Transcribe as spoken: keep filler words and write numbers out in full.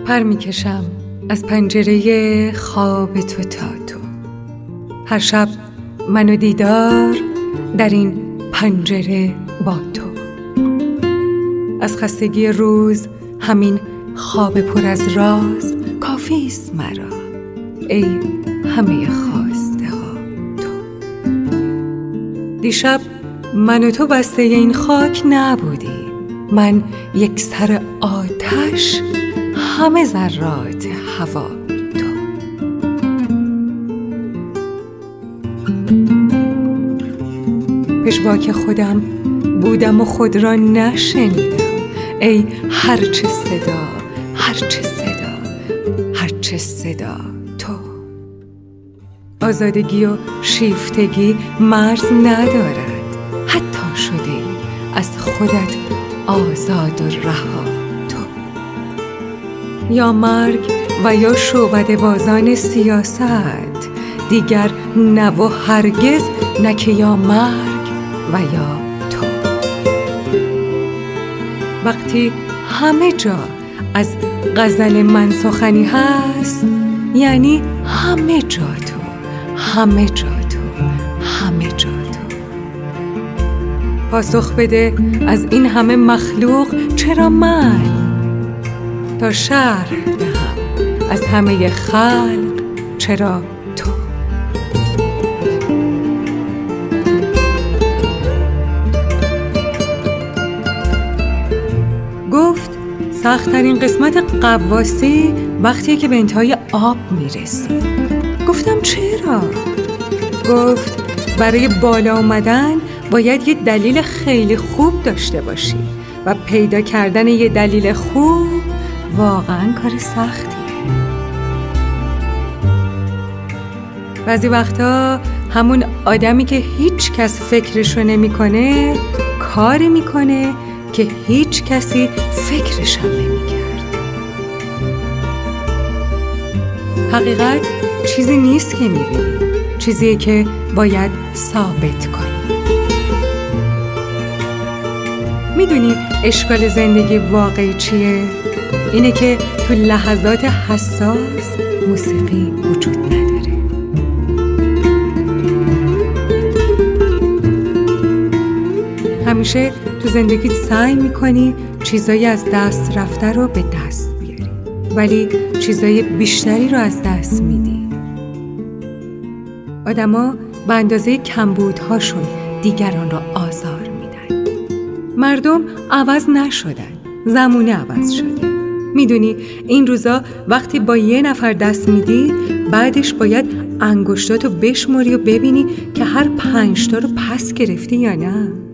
پر میکشم از پنجره خواب تو تا تو. هر شب من و دیدار در این پنجره با تو. از خستگی روز همین خواب پر از راز کافیست مرا، ای همه خواسته ها تو. دیشب من و تو بسته این خاک نبودیم، من یک سر آتش، همه ذرات هوا تو. پژواک خودم بودم و خود را نشنیدم، ای هرچه صدا، هرچه صدا، هرچه صدا تو. آزادگی و شیفتگی مرز ندارد، حتی شده ای از خودت آزاد و رها تو. یا مرگ و یا شعبده بازان سیاست، دیگر نه و هرگز نه که یا مرگ و یا تو. وقتی همه جا از غزل من سخنی هست، یعنی همه جا تو، همه جا تو، همه جا تو. پاسخ بده از این همه مخلوق چرا من؟ تا شرح دهم از همه خلق چرا تو. گفت سخت‌ترین قسمت غواصی وقتیه که به انتهای آب میرسی. گفتم چرا؟ گفت برای بالا اومدن باید یه دلیل خیلی خوب داشته باشی و پیدا کردن یه دلیل خوب واقعا کار سختیه. بعضی وقتا همون آدمی که هیچ کس فکرشو نمیکنه کاری میکنه که هیچ کسی فکرش هم نمیکرد. حقیقت چیزی نیست که میبینی، چیزیه که باید ثابت کنی. میدونی اشکال زندگی واقعی چیه؟ اینه که تو لحظات حساس موسیقی وجود نداره. همیشه تو زندگیت سعی میکنی چیزایی از دست رفته رو به دست بیاری، ولی چیزای بیشتری رو از دست میدی. آدما به اندازه کمبودهاشون دیگران رو آزار میدن. مردم عوض نشدن، زمونه عوض شده. میدونی این روزا وقتی با یه نفر دست میدی، بعدش باید انگشتاتو بشماری و ببینی که هر پنج تا رو پس گرفتی یا نه.